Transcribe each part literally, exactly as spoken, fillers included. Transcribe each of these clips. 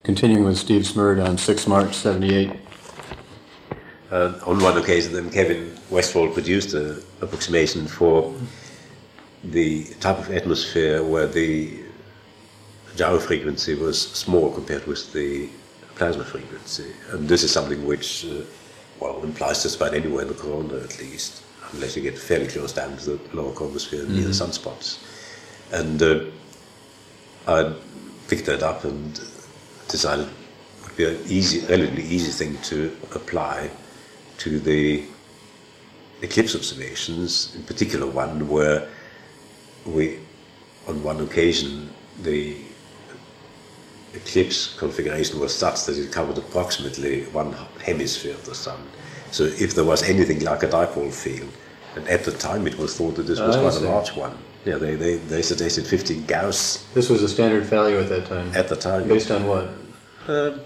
Continuing with Steve Smerd on sixth of March seventy-eight. Uh, on one occasion, then Kevin Westphal produced an approximation for the type of atmosphere where the gyro frequency was small compared with the plasma frequency. And this is something which, uh, well, implies just about anywhere in the corona at least, unless you get fairly close down to the lower chromosphere near mm-hmm. the sunspots. And uh, I picked that up and decided it would be an easy, relatively easy thing to apply to the eclipse observations, in particular one where we, on one occasion, the eclipse configuration was such that it covered approximately one hemisphere of the sun. So if there was anything like a dipole field, and at the time it was thought that this was oh, quite a large one. Yeah, they, they, they suggested fifteen Gauss. This was a standard value at that time? At the time. Based on what? Um,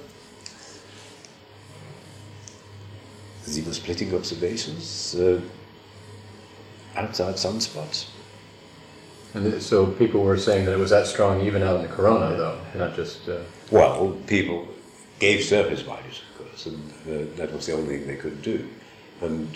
Zero splitting observations uh, outside sunspots. And so people were saying that it was that strong even out in the corona, though, not just... Uh... Well, people gave surface values, of course, and uh, that was the only thing they could do. And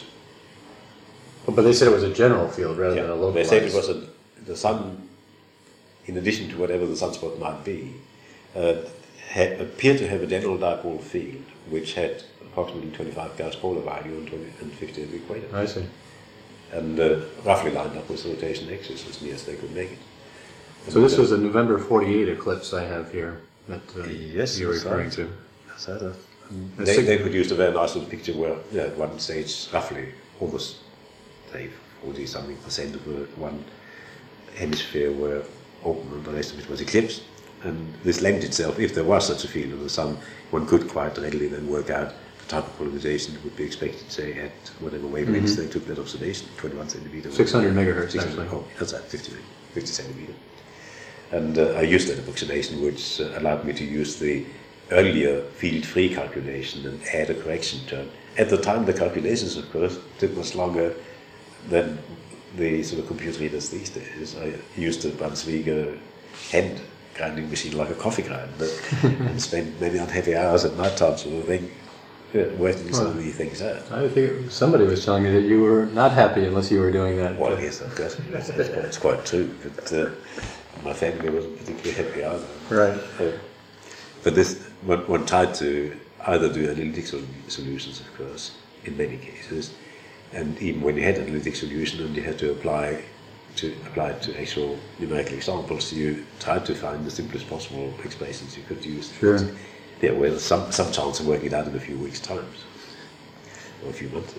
But they said it was a general field rather yeah, than a local. They said it was a, the sun, in addition to whatever the sunspot might be, uh, had, appeared to have a general dipole field, which had approximately twenty-five Gauss polar value and, twenty, and fifty at the equator. I see. And uh, roughly lined up with the rotation axis as near as they could make it. And so this uh, was a November forty-eight eclipse I have here that uh, yes, you're referring right. to. That's right. They, they produced a very nice little picture where, yeah, at one stage, roughly almost, say, forty something percent of the one hemisphere were open and the rest of it was eclipsed. And this lent itself, if there was such a field of the sun, one could quite readily then work out the type of polarization that would be expected, say, at whatever wavelengths mm-hmm. they took that observation, twenty-one centimeter. six hundred megahertz, six hundred, oh, that's right, fifty, fifty centimeter. And uh, I used that approximation, which uh, allowed me to use the earlier field-free calculation and add a correction term. At the time, the calculations, of course, took much longer than the sort of computer readers these days. I used a Brunswick hand grinding machine like a coffee grinder and spent many unhappy hours at night time sort of thing, uh, working some of these things out. I think somebody was telling me that you were not happy unless you were doing that. Well, yes, of course, that's, that's, quite, that's quite true, but uh, my family wasn't particularly happy either. Right. Uh, but this, one, one tried to either do analytic sol- solutions, of course, in many cases, and even when you had an analytic solution and you had to apply to apply it to actual numerical examples, you tried to find the simplest possible expressions you could use. Sure. Yeah, well, some some chance of working it out in a few weeks' time, or a few months.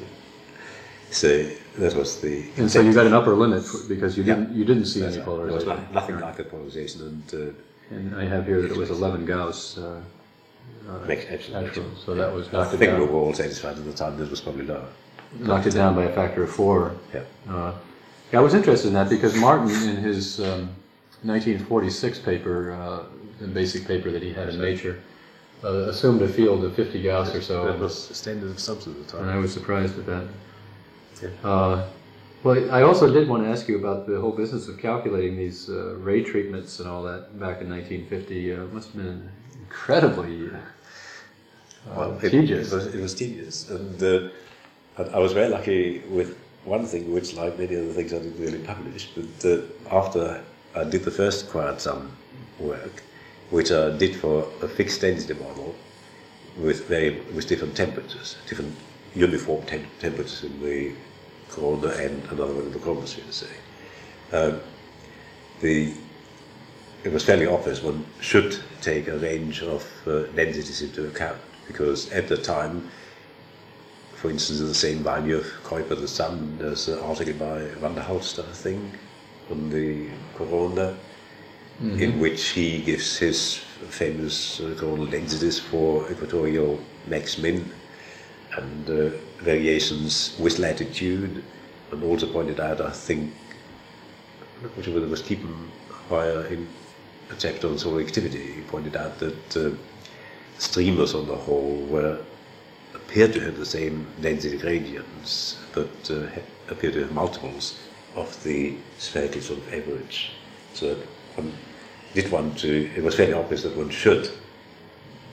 So that was the. And so you got an upper limit for, because you yeah. didn't you didn't see That's any right. polarization. There was nothing like that polarization, and. Uh, and I have here that it was eleven Gauss. Uh, uh, makes absolutely. actual, so that was knocked I think down. we were all satisfied at the time. That was probably lower. Knocked it down by a factor of four. Yeah. Uh, yeah, I was interested in that because Martin, in his um, nineteen forty-six paper, uh, the basic paper that he had in Nature, uh, assumed a field of fifty Gauss or so. That was the standard of substance at the time. And I was surprised at that. Yeah. Uh, well, I also did want to ask you about the whole business of calculating these uh, ray treatments and all that back in nineteen fifty. Uh, it must have been incredibly uh, well, it, tedious. It was, it was tedious, and uh, I was very lucky with one thing, which, like many other things, I didn't really publish. But uh, after I did the first quad sum work, which I did for a fixed density model with very with different temperatures, different uniform tem- temperatures in the corona and another one in the chromosphere, say. Um, the it was fairly obvious one should take a range of uh, densities into account, because at the time, for instance, in the same value of Kuiper the Sun, there's an article by Van der Hulst, I think, on the corona, mm-hmm. in which he gives his famous uh, coronal densities for equatorial max-min and uh, variations with latitude, and also pointed out, I think, I'm not sure whether it was Kiepen Hoyer in a chapter on solar activity, he pointed out that uh, streamers on the whole were appear to have the same density gradients, but uh, appear to have multiples of the spherical sort of average. So one did want to, it was fairly obvious that one should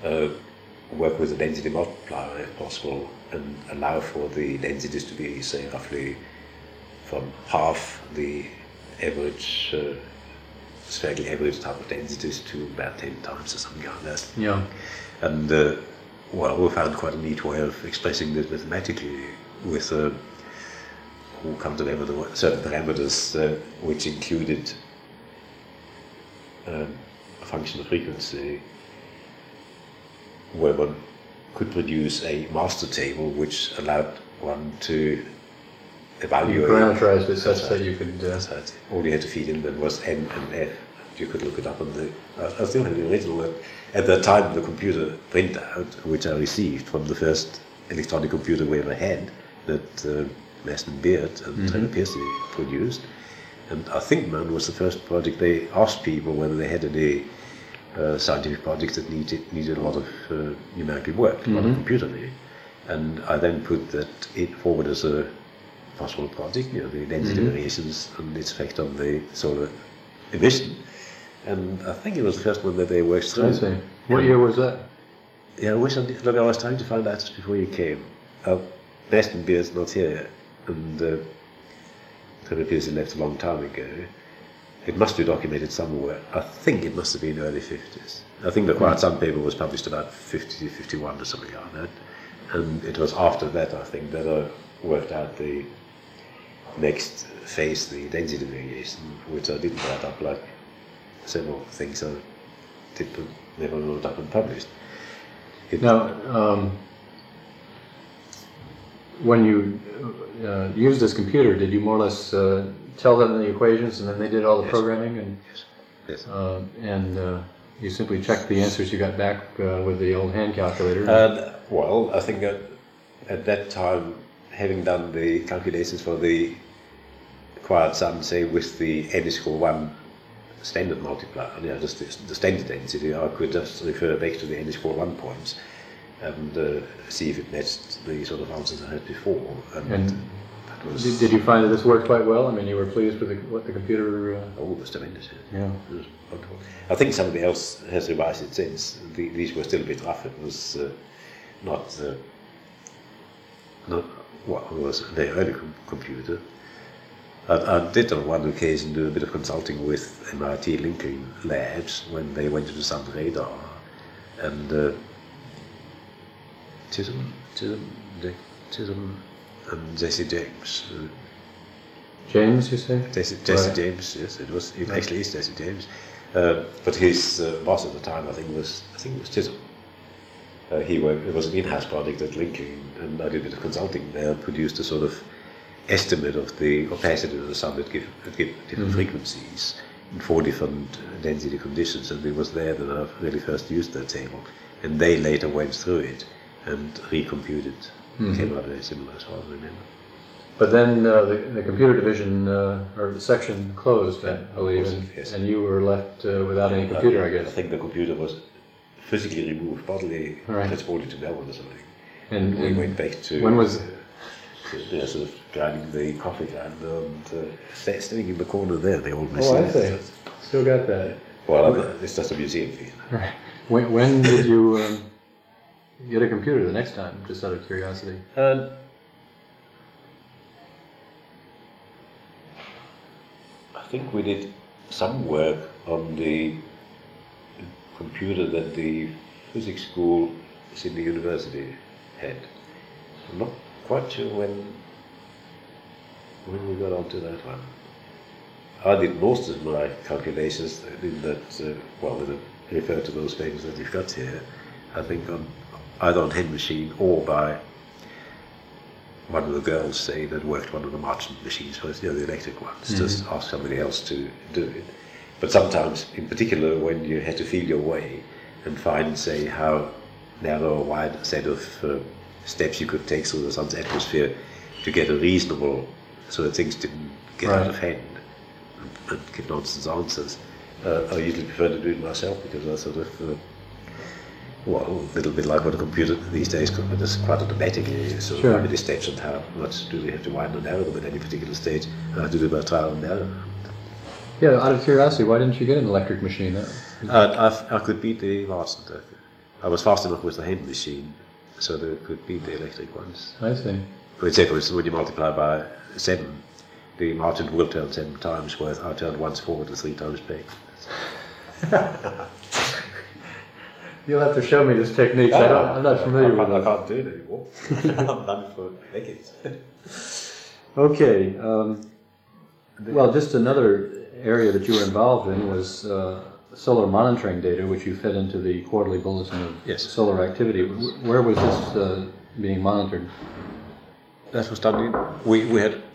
uh, work with a density multiplier if possible, and allow for the densities to be, say, roughly from half the average, uh, spherical average type of densities to about ten times or something like that. Yeah. And uh, well, we found quite a neat way of expressing this mathematically with uh, who come to remember the certain parameters uh, which included um, a function of frequency where one could produce a master table which allowed one to evaluate. You parameterized it such that you could. Uh, Right. All you had to feed in then was N and F. You could look it up on the. Uh, I still have the original. Uh, at that time, the computer printout, which I received from the first electronic computer we ever had, that uh, Maston Beard and Mhm. Trevor Piercy produced, and I think mine was the first project. They asked people whether they had any uh, scientific projects that needed needed a lot of uh, numerical work, a lot of Mhm. computerly, and I then put that it forward as a possible project, you know, the density Mhm. variations and its effect on the solar emission. And I think it was the first one that they worked through. I see. What year was that? Yeah, I wish I did. Look, I was trying to find out just before you came. Uh, Maston Beard's not here, and uh, Trevor Piercy left a long time ago. It must be documented somewhere. I think it must have been early fifties. I think the Quiet Sun paper was published about fifty, fifty-one or something like that. And it was after that, I think, that I worked out the next phase, the density variation, which I didn't write up like several things I did but never wrote up and published. It, Now, um, when you uh, used this computer, did you more or less uh, tell them the equations and then they did all the Yes. programming, and yes, yes. uh, and uh, you simply checked the answers you got back uh, with the old hand calculator? And, well, I think at, at that time, having done the calculations for the Quiet Sun, say with the n is equal one standard multiplier, yeah, just the, the standard density, I could just refer back to the n is equal one points and uh, see if it matched the sort of answers I had before. And, And that was did, did you find that this worked quite well? I mean, you were pleased with the, what the computer? Uh, oh, it was tremendous. yeah. It was wonderful. I think somebody else has revised it since. The, these were still a bit rough. It was uh, not, uh, not well, it was a very early com- computer. I, I did on one occasion do a bit of consulting with M I T Lincoln Labs when they went to the Sun radar, and uh, Chisholm, Chisholm, Dick, Chisholm, and Jesse James. Uh, James, you say? Jesse, Jesse Right. James, yes, it was. It actually is Jesse James, uh, but his uh, boss at the time, I think, was I think it was Chisholm. Uh, he worked. It was an in-house project at Lincoln, and I did a bit of consulting there. Produced a sort of estimate of the opacity of the sun at, give, at give different Mhm. frequencies in four different uh, density conditions, and it was there that I really first used that table. And they later went through it and recomputed. Mhm. Came out very similar, as far as I remember. But then uh, the, the computer division uh, or the section closed, I believe, and, Yes. and you were left uh, without any computer, I I guess. think the computer was physically removed, bodily Right. transported to Melbourne or something. And, We and went back to when was- uh, to, yeah, sort of grinding the coffee grinder and uh, sta- standing in the corner there, the old machine. Oh, I see. Still got that. Well, I'm- it's just a museum feel. Right. When, when did you um, get a computer the next time, just out of curiosity? And I think we did some work on the computer that the physics school at Sydney University had. I'm not quite sure when when we got onto that one. I did most of my calculations in that, uh, well, that refer to those papers that you've got here, I think on either on hand machine or by one of the girls, say, that worked one of the Marchant machines, you know, the electric ones, Mhm. just ask somebody else to do it. But sometimes, in particular, when you had to feel your way and find, say, how narrow or wide a set of uh, steps you could take through the sun's atmosphere to get a reasonable, so that things didn't get Right. out of hand and, and give nonsense answers. Uh, I usually prefer to do it myself because I sort of, uh, well, a little bit like what a computer these days does quite automatically. So Sure. how many steps and how much do we have to widen or narrow them at any particular stage? I have to do by trial and error. Yeah, out of curiosity, why didn't you get an electric machine? That, Uh, I've, I could beat the Larsen. I was fast enough with the hand machine, so that it could beat the electric ones. I see. For example, when you multiply by seven, the margin will turn seven times, whereas I turned once forward and three times back. You'll have to show me this technique. I don't, I'm not familiar I, with I, it. I can't do it anymore. I've done it for decades. Okay. Um, well, just another area that you were involved in was uh, solar monitoring data, which you fed into the quarterly bulletin of Yes. solar activity. W- Where was this uh, being monitored? That was done in. We, we had.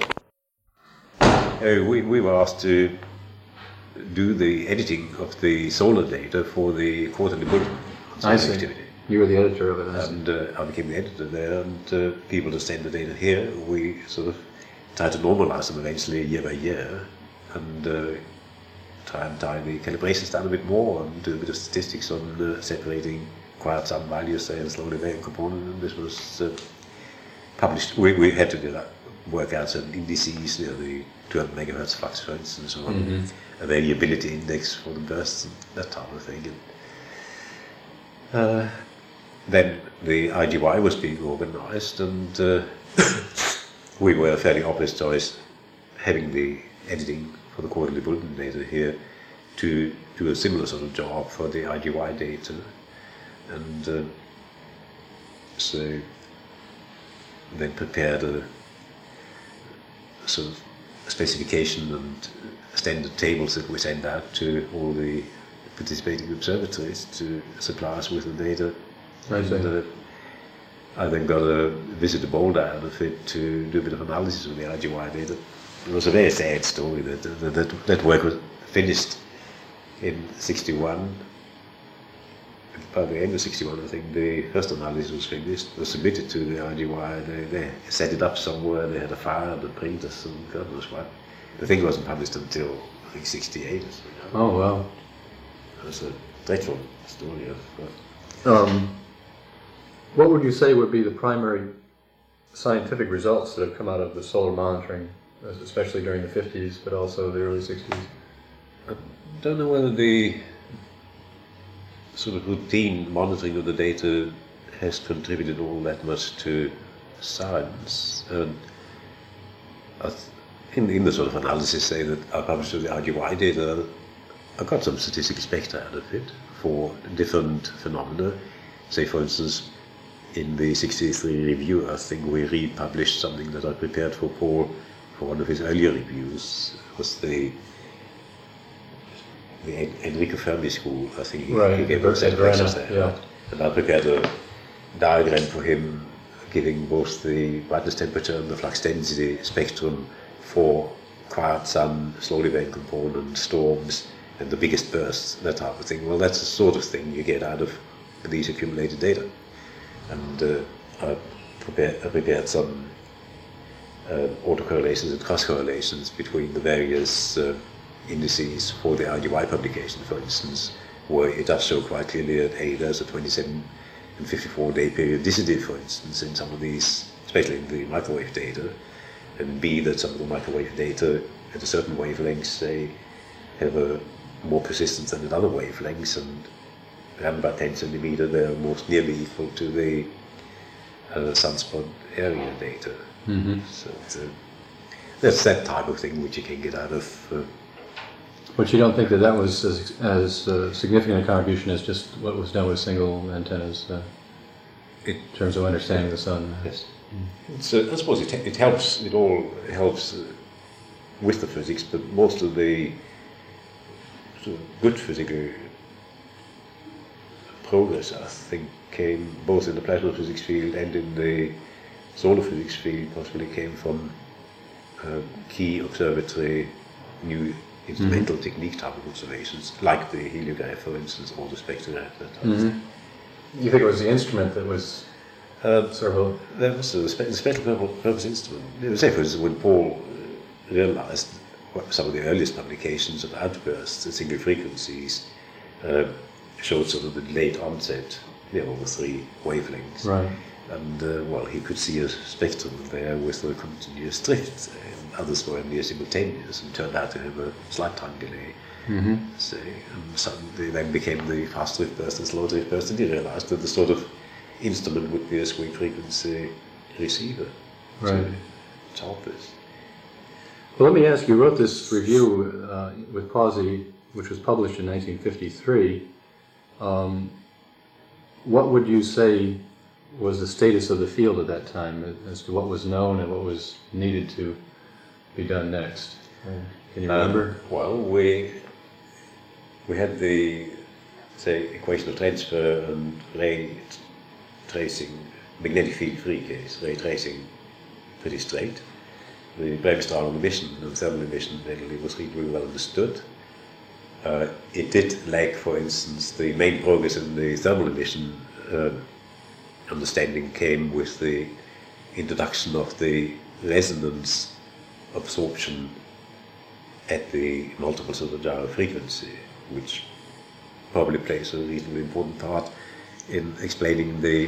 Uh, we, we were asked to do the editing of the solar data for the quarterly bulletin on solar I see. activity. You were the editor of it. I see. And uh, I became the editor there, and uh, people to send the data here. We sort of tried to normalize them eventually year by year, and uh, try and tie the calibrations down a bit more, and do a bit of statistics on uh, separating quiet sum values, say, and slowly varying component. And this was uh, published. We, we had to do that, work out some indices, you know, the two hundred megahertz flux, for instance, or Mhm. a variability index for the bursts, and that type of thing. And, uh, then the I G Y was being organized, and uh, we were a fairly obvious choice, having the editing for the quarterly bulletin data here, to do a similar sort of job for the I G Y data. And uh, so then prepared a sort of specification and standard tables that we send out to all the participating observatories to supply us with the data. I see. And, uh, I then got a visit to Boulder out of it to do a bit of analysis of the I G Y data. It was a very sad story that that, that, that work was finished in sixty-one. By the end of sixty-one, I think the first analysis was finished, was submitted to the I G Y. They, they set it up somewhere, they had a fire and the printers, and God knows what. The thing wasn't published until, I think, sixty-eight or so. Oh, wow. It was a dreadful story of. Um, what would you say would be the primary scientific results that have come out of the solar monitoring, especially during the fifties, but also the early sixties? I don't know whether the sort of routine monitoring of the data has contributed all that much to science. And I th- in, in the sort of analysis, say, that I published of the I G Y data, I got some statistical spectra out of it for different phenomena. Say, for instance, in the sixty-three review, I think we republished something that I prepared for Paul for one of his earlier reviews. It was the the En- Enrico Fermi School. I think he, Right, he gave Ver- a set of Verona, lectures there. yeah. And I prepared a diagram for him giving both the brightness temperature and the flux density spectrum for quiet sun, slowly varying component, storms, and the biggest bursts, that type of thing. Well, that's the sort of thing you get out of these accumulated data. And uh, I, prepared, I prepared some uh, autocorrelations and cross-correlations between the various uh, indices for the I G Y publication, for instance, where it does show quite clearly that A, there's a twenty-seven and fifty-four day periodicity, for instance, in some of these, especially in the microwave data, and B, that some of the microwave data at a certain wavelength, they have a more persistence than at other wavelengths, and around about ten centimeter, they're most nearly equal to the uh, sunspot area data. Mm-hmm. So it's, uh, that's that type of thing which you can get out of. Uh, But you don't think that that was as, as uh, significant a contribution as just what was done with single antennas uh, it, in terms of understanding the sun? yes. It's, uh, I suppose it, it helps. It all helps uh, with the physics, but most of the sort of good physical progress, I think, came both in the plasma physics field and in the solar physics field. Possibly came from uh, key observatory, new instrumental mm-hmm. technique type of observations, like the heliograph, for instance, or the spectrograph. That type mm-hmm. of thing. You think it was the instrument that was Um, sort of a... That was the, spe- the special purpose instrument. Say, for instance, when Paul uh, realized what some of the earliest publications of outbursts, the single frequencies, uh, showed sort of the late onset, you know, over three wavelengths. Right. And, uh, well, he could see a spectrum there with a continuous drift, and others were near simultaneous and turned out to have a slight time delay. Mm-hmm. So, and suddenly then became the fast drift burst and slow drift burst, and he realized that the sort of instrument would be a squeak frequency receiver Right. to chart this. Well, let me ask you, you wrote this review uh, with Pawsey, which was published in nineteen fifty-three. Um, what would you say was the status of the field at that time as to what was known and what was needed to be done next? Can you remember? Um, well, we we had the, say, equational transfer and ray tracing, magnetic field free case, ray tracing pretty straight. The Bremsstrahlung emission and thermal emission mainly was reasonably well understood. Uh, it did lack, for instance, the main progress in the thermal emission uh, understanding came with the introduction of the resonance absorption at the multiples of the gyro frequency, which probably plays a reasonably important part in explaining the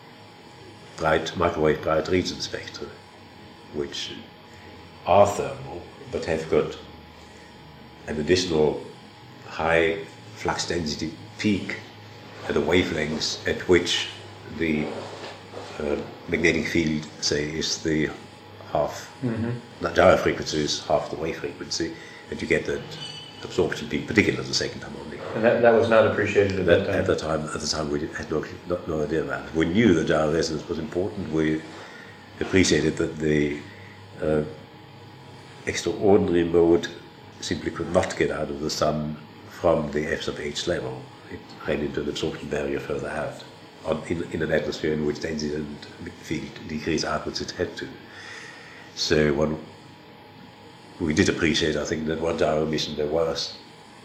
bright microwave bright region spectra, which are thermal but have got an additional high flux density peak at the wavelengths at which the uh, magnetic field, say, is the half, mm-hmm. the gyro frequency is half the wave frequency, and you get that absorption peak, particularly the second harmonic. And that, that was not appreciated at that, that time? At the time, at the time we had no, no, no idea about it. We knew that gyro resonance was important. We appreciated that the uh, extraordinary mode simply could not get out of the sun from the F sub h level. It ran into an absorption barrier further out, on, in, in an atmosphere in which density and field decrease outwards it had to. So one, we did appreciate, I think, that what gyro emission there was,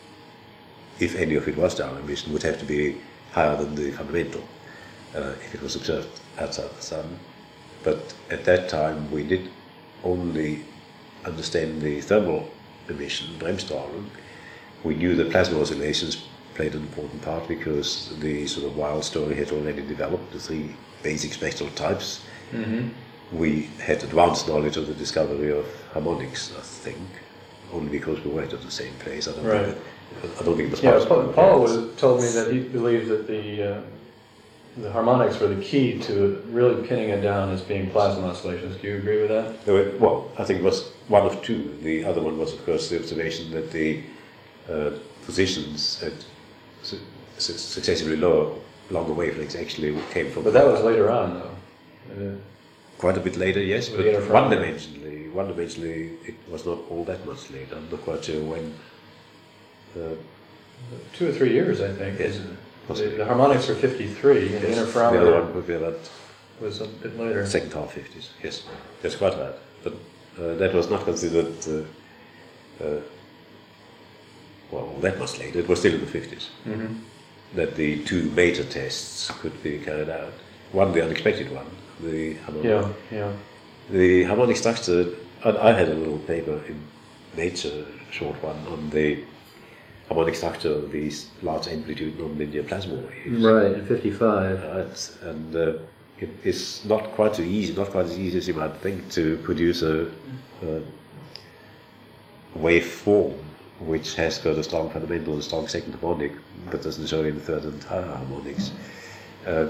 if any of it was gyro emission, would have to be higher than the fundamental uh, if it was observed outside the sun. But at that time we did only understand the thermal emission, Bremsstrahlung. We knew that plasma oscillations played an important part because the sort of wild story had already developed the three basic spectral types. Mm-hmm. We had advanced knowledge of the discovery of harmonics, I think, only because we weren't at the same place. I don't, right. think, I don't think it was yeah, possible. Paul was, told me that he believed that the uh, the harmonics were the key to really pinning it down as being plasma oscillations. Do you agree with that? Were, well, I think it was one of two. The other one was, of course, the observation that the uh, positions at su su successively lower, longer wavelengths actually came from. But that was later on, though. Uh, Quite a bit later, yes, but one-dimensionally, one-dimensionally, it was not all that much later. I'm not quite sure when. Uh, Two or three years, I think. Yes, the, the harmonics were fifty-three, and yes, the interferometer the other one would be about was a bit later. Second half fifties. Yes, that's quite right. But uh, that was not considered. Uh, uh, well, that much later. It was still in the fifties. Mm-hmm. That the two major tests could be carried out. One, the unexpected one. The harmonic, yeah, yeah. The harmonic structure. I had a little paper in Nature, a short one, on the harmonic structure of these large amplitude non-linear plasma waves. Right, in fifty-five. Right, and uh, it is not quite so easy, not quite as easy as you might think, to produce a, a wave form which has got a strong fundamental and a strong second harmonic, but doesn't show any third and higher harmonics. Uh,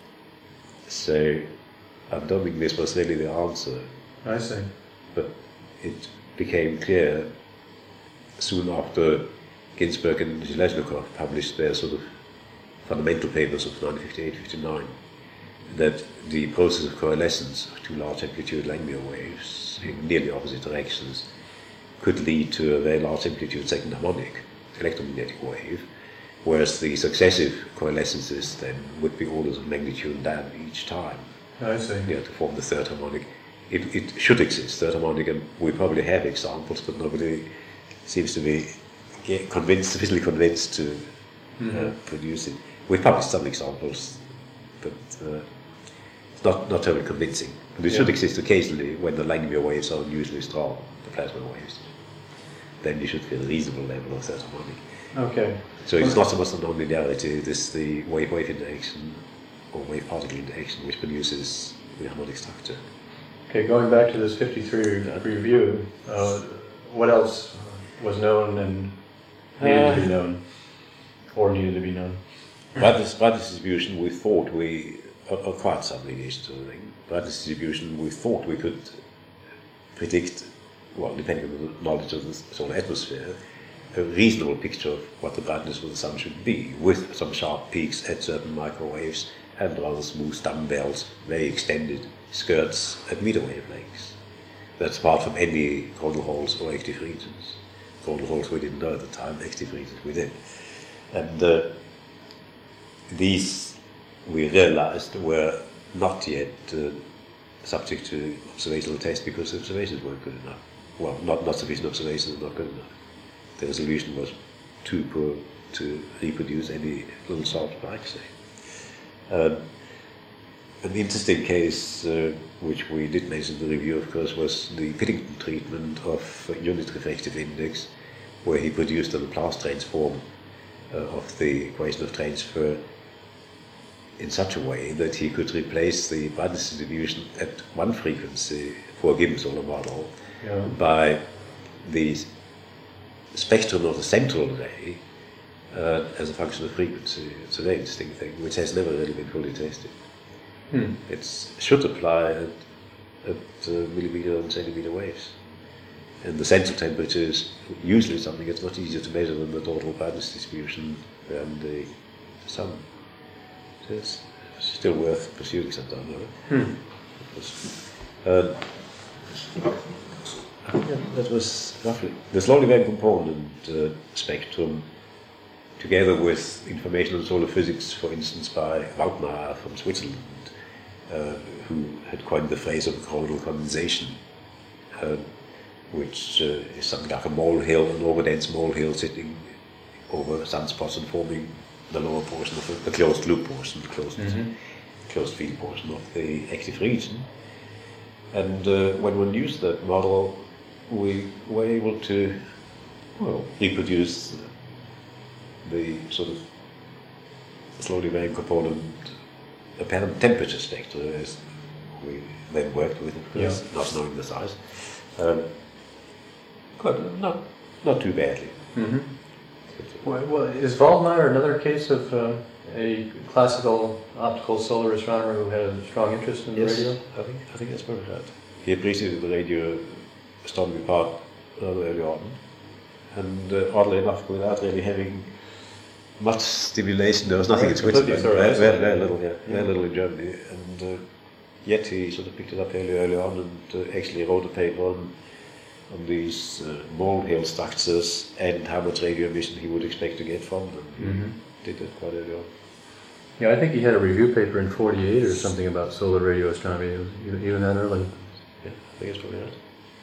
so. I don't think this was really the answer. I see. But it became clear soon after Ginsberg and Zheleznikov published their sort of fundamental papers of nineteen fifty-eight fifty-nine that the process of coalescence of two large amplitude Langmuir waves in nearly opposite directions could lead to a very large amplitude second harmonic electromagnetic wave, whereas the successive coalescences then would be orders of magnitude down each time. I see. Yeah, to form the third harmonic. It, it should exist, third harmonic, and we probably have examples, but nobody seems to be yeah, convinced, sufficiently convinced to mm-hmm. uh, produce it. We've published some examples, but uh, it's not, not totally convincing. But it yeah. should exist occasionally when the Langmuir waves are unusually strong, the plasma waves. Then you should feel a reasonable level of third harmonic. Okay. So it's not so much the non-linearity, it is the wave-wave interaction or wave-particle interaction which produces the harmonic structure. Okay, going back to this fifty-three review, uh, what else was known and needed to be known, or needed to be known. Brightness, brightness distribution, we thought we acquired some radiation sort of thing. Brightness distribution, we thought we could predict, well, depending on the knowledge of the solar atmosphere, a reasonable picture of what the brightness of the sun should be, with some sharp peaks at certain microwaves and rather smooth dumbbells, very extended skirts at meter wavelengths. That's apart from any coronal holes or active regions. Coronal holes we didn't know at the time, active regions we did. And uh, these, we realized, were not yet uh, subject to observational tests because the observations weren't good enough. Well, not, not sufficient observations, not good enough. The resolution was too poor to reproduce any little soft spikes. Um, an interesting case, uh, which we did mention in the review, of course, was the Piddington treatment of uh, unit refractive index, where he produced a Laplace transform uh, of the equation of transfer in such a way that he could replace the brightness distribution at one frequency for a given solar model yeah. by the spectrum of the central ray uh, as a function of frequency. It's a very interesting thing, which has never really been fully tested. Hmm. It should apply at, at uh, millimeter and centimeter waves. And the central temperature is usually something that's much easier to measure than the total brightness distribution around the sun. So it's still worth pursuing sometime, though. Hmm. Uh, Yeah, that was roughly the slowly varying component uh, spectrum, together with information on solar physics, for instance, by Waldmeier from Switzerland, uh, who had coined the phrase of coronal condensation, uh, which uh, is something like a molehill, an overdense molehill sitting over sunspots and forming the lower portion of the, the closed loop portion, the closed, mm-hmm. closed field portion of the active region. And uh, when one used that model, we were able to, well, reproduce the sort of slowly varying component apparent temperature spectra as we then worked with, of course, yeah. not knowing the size. Um, quite, not, not too badly. Mm-hmm. Well, well, is Waldmeier another case of um, a classical optical solar astronomer who had a strong interest in the yes, radio? I think, I think that's probably right. He appreciated the radio astronomy part rather early on, and uh, oddly enough, without really having much stimulation. There was nothing right, in Switzerland, very, very, very little, yeah, yeah. very little in Germany, and uh, yet he sort of picked it up fairly early on and uh, actually wrote a paper on, on these uh, molehill structures and how much radio emission he would expect to get from them. He mm-hmm. did that quite early on. Yeah, I think he had a review paper in forty-eight or something about solar radio astronomy, it was even, even that early. Yeah, I think it's probably right.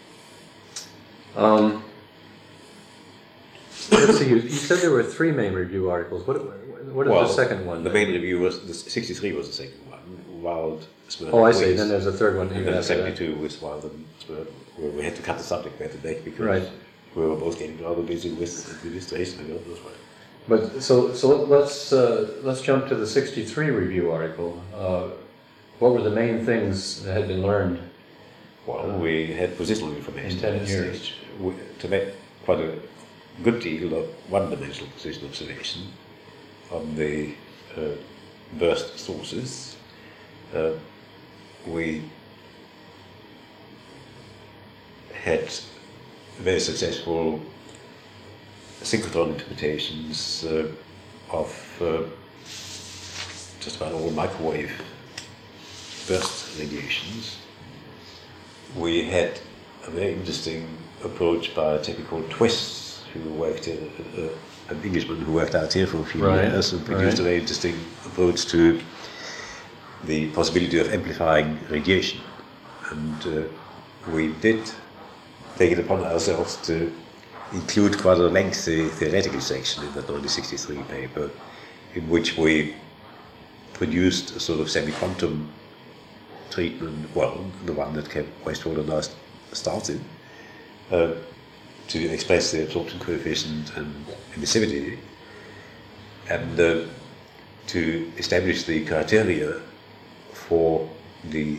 Um, let's see, you, you said there were three main review articles. What, what is well, the second one? The main review was, the sixty-three was the second one, Wild, Smyrna. Oh, I see, then there's a third one. And then the seventy-two was Wild and Smyrna, where we had to cut the subject matter back because right. we were both getting rather busy with administration and all those. But so so let's uh, let's jump to the sixty-three review article. Uh, what were the main things that had been learned? Well, uh, we had positional information in ten years. Stage. We, to make quite a good deal of one-dimensional position observation on the uh, burst sources. Uh, we had very successful synchrotron interpretations uh, of uh, just about all microwave burst radiations. We had a very interesting approach by a technique called Twiss, who worked here, uh, an Englishman who worked out here for a few right. years and produced right. a very interesting approach to the possibility of amplifying radiation. And uh, we did take it upon ourselves to include quite a lengthy theoretical section in that nineteen sixty-three paper, in which we produced a sort of semi-quantum treatment, well, the one that Westphal and I started, uh, to express the absorption coefficient and emissivity, and uh, to establish the criteria for the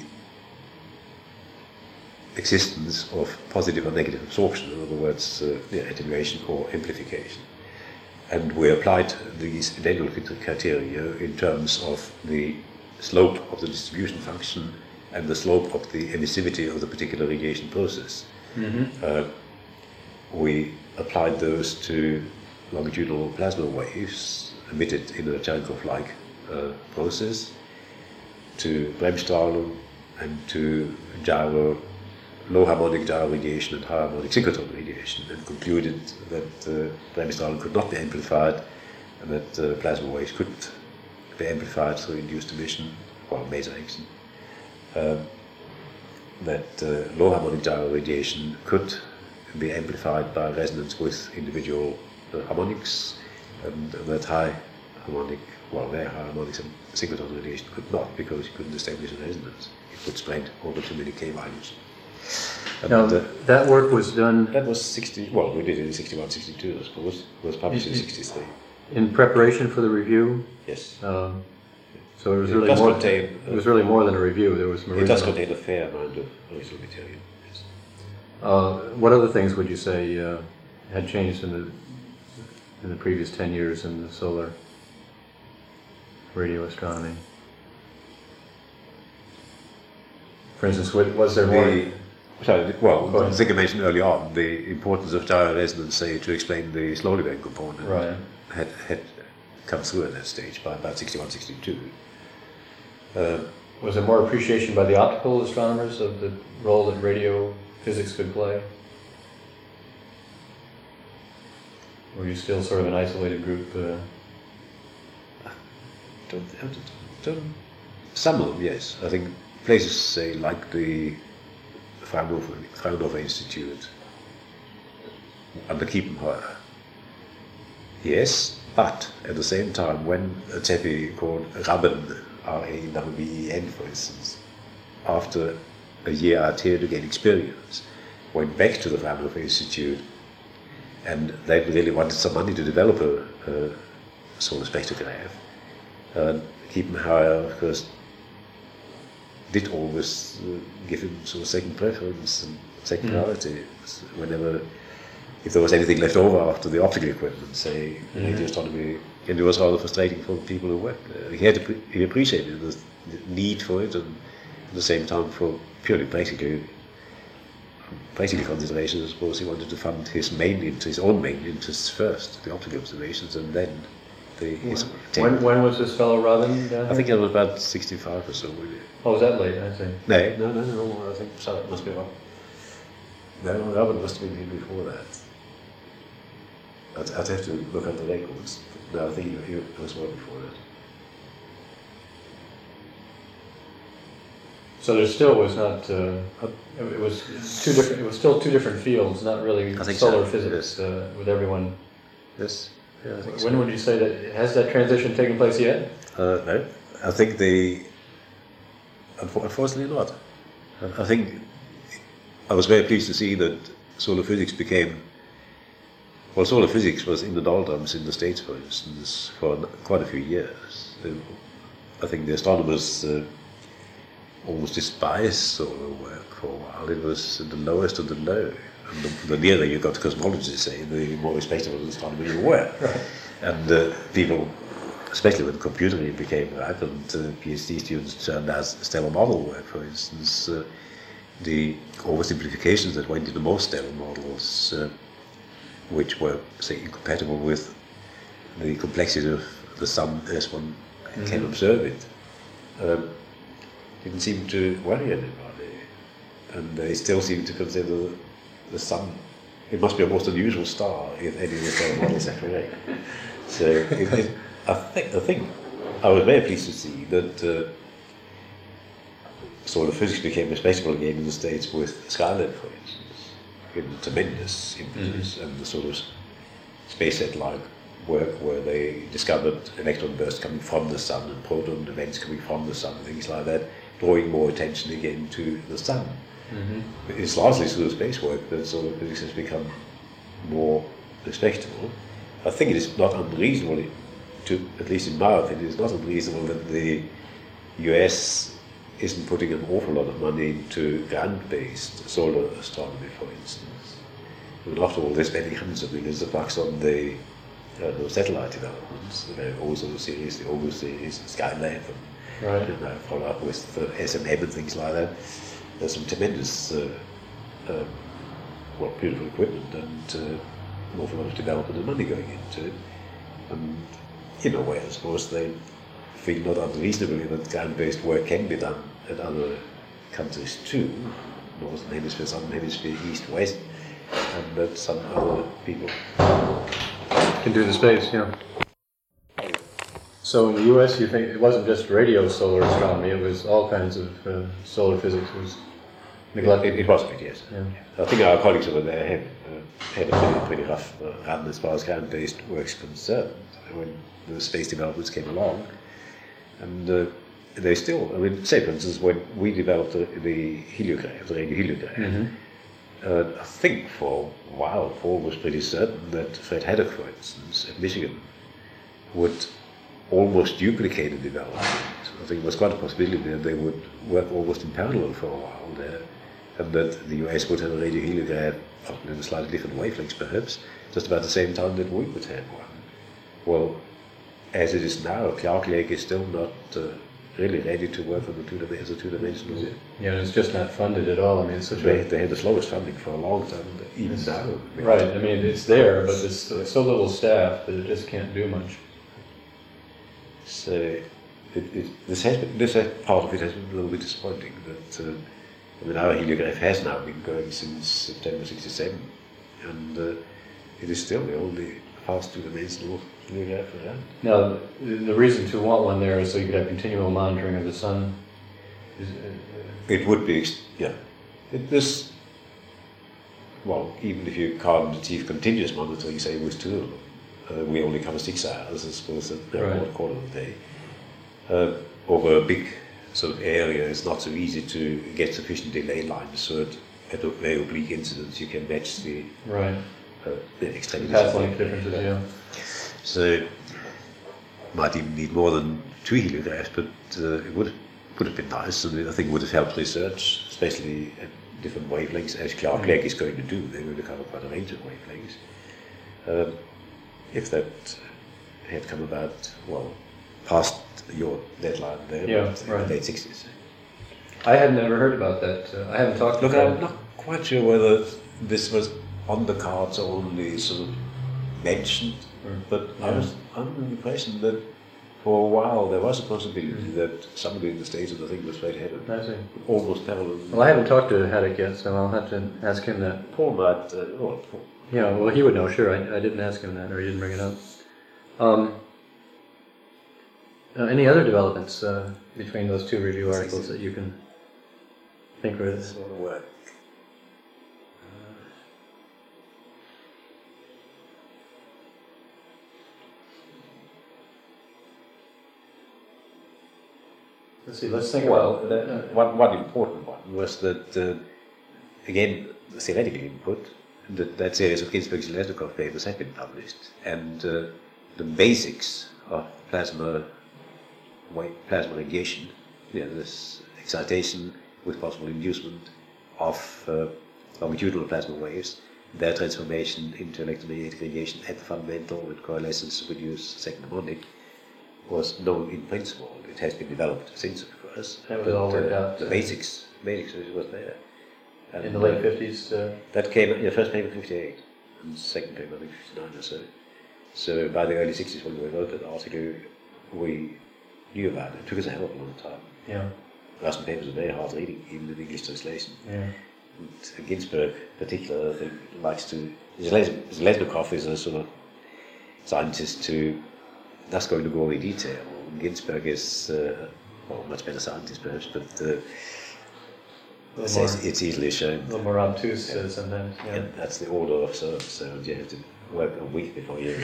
existence of positive or negative absorption, in other words, uh, yeah, attenuation or amplification. and we applied these Daniel criteria in terms of the slope of the distribution function and the slope of the emissivity of the particular radiation process. Mm-hmm. Uh, we applied those to longitudinal plasma waves emitted in a Cherenkov-like uh, process, to Bremsstrahlung, and to gyro, low harmonic gyro radiation and high harmonic synchrotron radiation, and concluded that uh, Bremsstrahlung could not be amplified and that uh, plasma waves could be amplified through induced emission or maser action. Um, that uh, low harmonic gyro radiation could be amplified by resonance with individual uh, harmonics, and that high harmonic, well, very high harmonics and synchrotron radiation could not, because you couldn't establish a resonance. It would spread over too many K values. And Now, uh, that work was done that was sixty, well, we did it in sixty-one, sixty-two, I suppose. It was published in Mhm. sixty-three. in preparation for the review. Yes. Um, so it was It really does more. contain, it was really more than a review. There was some It does original- contain a fair amount of original material. Yes. Uh, what other things would you say uh, had changed in the in the previous ten years in the solar radio astronomy? For instance, wa- was there more? The, sorry, well, Go ahead. I think I mentioned early on the importance of gyro resonance, say, to explain the slowly bang component, Right. had, had come through at that stage by about sixty-one, sixty-two. Uh, Was there more appreciation by the optical astronomers of the role that radio physics could play? Or were you still sort of an isolated group? Uh, don't, I don't, don't, some of them, yes. I think places, say, like the Fraunhofer, Fraunhofer Institute under Kiepenheuer. Yes, but at the same time, when a T E P I called Rabben, R A W B E N, for instance, after a year out here to gain experience, went back to the Fraunhofer Institute, and they really wanted some money to develop a, a solar spectrograph. Uh, Kiepenheuer, of course, did always uh, give him sort of second preference and second Mm. priority whenever, if there was anything left over after the optical equipment, say, Mhm. radio astronomy, and it was rather frustrating for the people who worked there. He had to, he appreciated the, the need for it, and at the same time, for purely practical, practical considerations, I suppose he wanted to fund his main interest, his own main interests first, the optical observations, and then the his. when, when was this fellow Robin down I here? think it was about sixty-five or so. Really. Oh, was that late? I see. No, no, no, no, I think so, it must be wrong. No, Robin must have been here before that. I'd, I'd have to look at the records. No, I think he, he was well before that. So there still was not. Uh, it it was two different. It was still two different fields, not really I think solar so, physics uh, with everyone. Yes, yeah, I think When so. would you say that has that transition taken place yet? Uh, no, I think the. unfor- Unfortunately, not. I I think I was very pleased to see that solar physics became. Well, solar physics was in the doldrums in the States, for instance, for quite a few years. Uh, I think the astronomers uh, almost despised solar work for a while. It was the lowest of the low. And the, the nearer you got to cosmology, say, the more respectable an astronomer you were. Right. And uh, people, especially when computing became ripe and uh, PhD students turned as stellar model work, for instance, uh, the oversimplifications that went into most stellar models, uh, which were, say, incompatible with the complexity of the sun as one mm-hmm. can observe it, um, didn't seem to worry anybody. And they still seem to consider the sun, it must be a most unusual star if any of the stellar models are correct. So it, it, I, think, I think I was very pleased to see that uh, solar physics became respectable again in the States with Skylab, for instance, in tremendous impetus, mm-hmm. and the sort of SpaceX-like work where they discovered electron bursts coming from the sun and proton events coming from the sun, things like that, drawing more attention again to the sun. Mm-hmm. It's largely through space work that solar physics has become more respectable. I think it is not unreasonable, to, at least in my opinion, it's not unreasonable that the U S isn't putting an awful lot of money into ground-based solar astronomy, for instance. I mean, after all, they're spending hundreds of millions of bucks on the uh, those satellite developments, the very old sort of series, the August series, Skylab, and Right. you know, follow up with the S M M and things like that. There's some tremendous, uh, um, well, beautiful equipment and uh, an awful lot of development and money going into it. And in a way, I suppose they feel not unreasonably that ground-based work can be done in other countries too, Northern Hemisphere, Southern Hemisphere, East, West, and that some other people Can do the space, yeah. So in the U S, you think it wasn't just radio solar astronomy; it was all kinds of uh, solar physics was neglected. It, it was a bit, yes. Yeah. I think our colleagues over there had, uh, had a pretty, pretty rough uh, run as far as ground-based work's concerned when the space developments came along. And uh, they still, I mean, say for instance, when we developed the, the heliograph, the radio heliograph, Mm-hmm. uh, I think for a while, Paul was pretty certain that Fred Haddock, for instance, at Michigan, would almost duplicate the development. I think it was quite a possibility that they would work almost in parallel for a while there, and that the U S would have a radio heliograph in a slightly different wavelengths perhaps, just about the same time that we would have one. Well, as it is now, Clark Lake is still not uh, really ready to work on the two as a two-dimensional. Yeah, and it's just not funded at all. I mean, it's such They, a they had the slowest funding for a long time, even It's- now. right. I mean, it's there, but there's so, so little staff that it just can't do much. So it, it, this has been, this has, part of it has been a little bit disappointing. That uh, I mean, our heliograph has now been going since September sixty-seven, and uh, it is still the only fast two-dimensional heliograph around. Now, the, the reason to want one there is so you could have continual monitoring of the sun. Is, uh, It would be, ex- yeah. It, this, well, even if you can't achieve continuous monitoring, say with two of them, uh, we only cover six hours as opposed to Right. one quarter of the day. Uh, over a big sort of area, it's not so easy to get sufficient delay lines so that at a very oblique incidents you can match the, right. uh, the extremities. Path length differences, yeah. So might even need more than two heliographs, but uh, it would would have been nice, and I think it would have helped research, especially at different wavelengths, as Clark Mm. Lake is going to do. They're going to cover quite a range of wavelengths. Um, if that had come about, well, past your deadline there, Yeah, but in right. the late sixties. I had never heard about that. Uh, I haven't talked Look, to I'm not quite sure whether this was on the cards or only sort of mentioned, Mm. but I Yeah. was under the impression that for a while there was a possibility that somebody in the States, and I think was Fred Haddock, I see. almost parallel. Well, I haven't talked to Haddock yet, so I'll have to ask him that. Paul might, uh, well, Paul, Yeah, well, he would know, sure. I, I didn't ask him that, or he didn't bring it up. Um, uh, any other developments uh, between those two review articles that you can think of? sort of work. Let's see, let's think Well, about the, that. one, one important one was that, uh, again, the theoretical input, that, that series of Ginsberg-Zheleznikov papers had been published, and uh, the basics of plasma wa- plasma radiation, you know, this excitation with possible inducement of uh, longitudinal plasma waves, their transformation into electromagnetic radiation at the fundamental with coalescence to produce second harmonic, was known in principle. It has been developed since, of course. That was but, all worked uh, out, The uh, basics, basics was there. And, In the late uh, fifties? Uh, That came, yeah, first paper fifty-eight, and second paper I think fifty-nine or so. So by the early sixties when we wrote that article, we knew about it. It took us a hell of a long time. yeah, Russian papers are very hard reading, even in English translation. yeah. And Ginsberg, particularly, I think, likes to. Zheleznikov is a sort of scientist who does go into gory detail. Ginsberg is, uh, well, a much better scientist perhaps, but uh, little says more- it's easily shown. A little more obtuse uh, sometimes, yeah. And that's the order of service, so you have to work a week before you.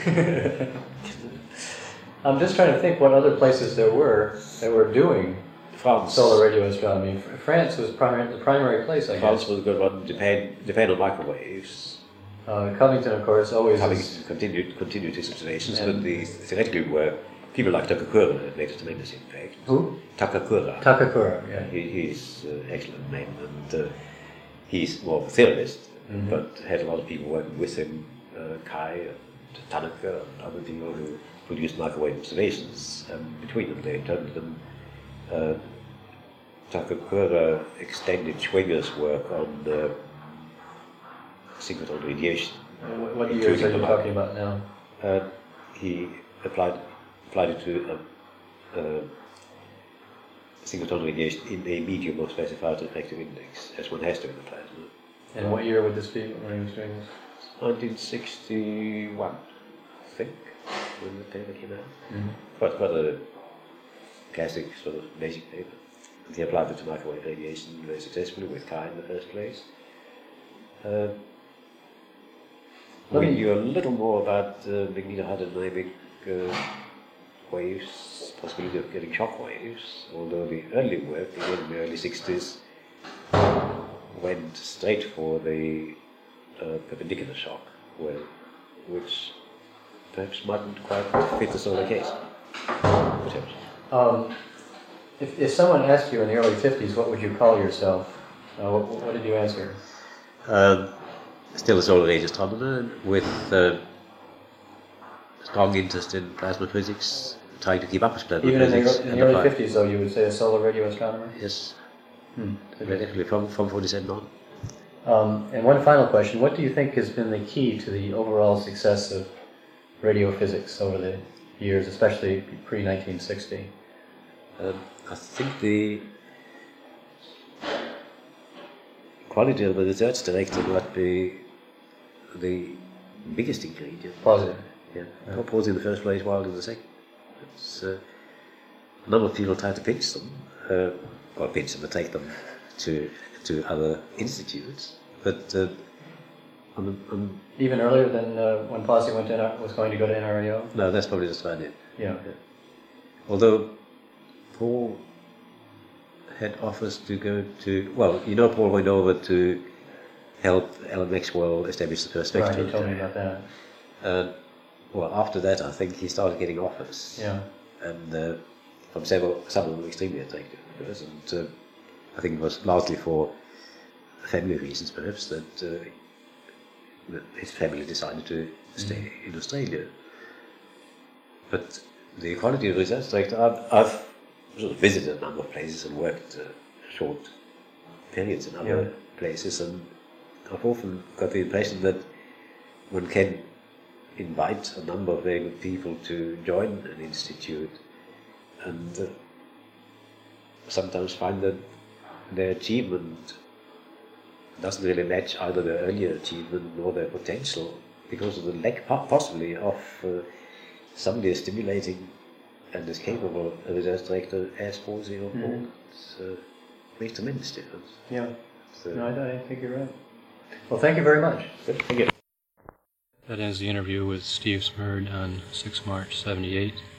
I'm just trying to think what other places there were that were doing France. solar radio astronomy. Fr- France was primary, the primary place, I France guess. was a good one. Japan, Japan on microwaves. Uh, Covington, of course, always Having is, continued, continued his observations, And- but the theoretically were people like Takakura had made a tremendous impact. Who? Takakura. Takakura, yeah. He, he's an excellent man, and uh, he's more of a theorist, Mhm. but had a lot of people working with him, uh, Kai, Tanaka and other people who produced microwave observations. Um, between them, they termed them uh, Takakura extended Schwinger's work on uh, synchrotron radiation. What, what years are you talking about now? Uh, he applied applied it to um, uh, synchrotron radiation in a medium of specified refractive index, as one has to in the plasma. And what year would this be when he was doing this? nineteen sixty-one, I think, when the paper came out. Mm-hmm. Quite, quite a classic sort of basic paper. He applied it to microwave radiation very successfully with Chi in the first place. Uh, we knew a little more about uh, magnetohydrodynamic uh, waves, possibility of getting shock waves, although the early work, again in the early sixties, went straight for the uh, perpendicular shock, where, which perhaps mightn't quite fit the solar case. Perhaps. Um, if, if someone asked you in the early fifties, what would you call yourself? Uh, what, what did you answer? Um, still a solar age astronomer with uh, strong interest in plasma physics, trying to keep up with plasma Even physics. in the, in the early fifties, though, you would say a solar radio astronomer? Yes, Hmm. definitely from, from forty-seven on. Um, and one final question, what do you think has been the key to the overall success of radio physics over the years, especially pre nineteen sixty? Um, I think the quality of the research director might be the biggest ingredient. Positive. Yeah, yeah. Not Pause in the first place, Wild in the second. It's, uh, a number of people try to pinch them, uh, or pinch them and take them to to other institutes, but uh, I'm, I'm, even earlier than uh, when Pause went to N R, was going to go to N R A O? No, that's probably just about it. Yeah. yeah. Although Paul had offers to go to, well, you know, Paul went over to help Alan Maxwell establish the first Right, spectrum. he told me about that. Uh, well, after that, I think he started getting offers. Yeah. And uh, from several, some of them extremely attractive. And uh, I think it was largely for family reasons, perhaps, that, uh, that his family decided to stay mm-hmm. in Australia. But the quality of research director, I've, I've sort of visited a number of places and worked uh, short periods in other yeah. places, and I've often got the impression that one can invite a number of very good people to join an institute, and uh, sometimes find that their achievement doesn't really match either their earlier achievement nor their potential, because of the lack possibly of uh, somebody stimulating and is capable a research director as Pause or Paul. Mm-hmm. It uh, makes tremendous difference. Yeah. So, no, I, I think you're right. Well, thank you very much. Good. Thank you. That ends the interview with Steve Smerd on six March seventy-eight.